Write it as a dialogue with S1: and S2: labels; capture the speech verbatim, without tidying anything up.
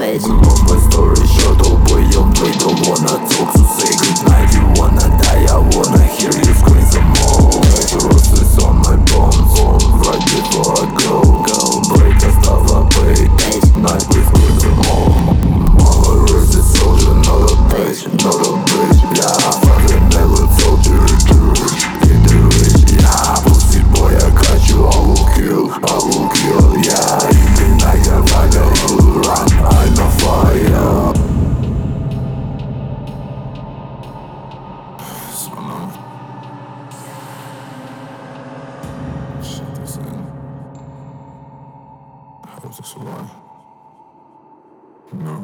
S1: bitch.
S2: My story short, oh boy, young boy, don't wanna talk, so say goodnight. You wanna die, I wanna hear you scream some more. Roses on my bones, right before I go. Break a stuff up, wait, night we scream some more. Mother is a soldier, not a bitch, not a bitch. Yeah, father never told you to rich, get the rich. Yeah, pussy boy, I got you, I will kill, I will kill. Yeah, you can like a fire, you will run, I'm a fire. So now, shit this in. I hope this will lie. No.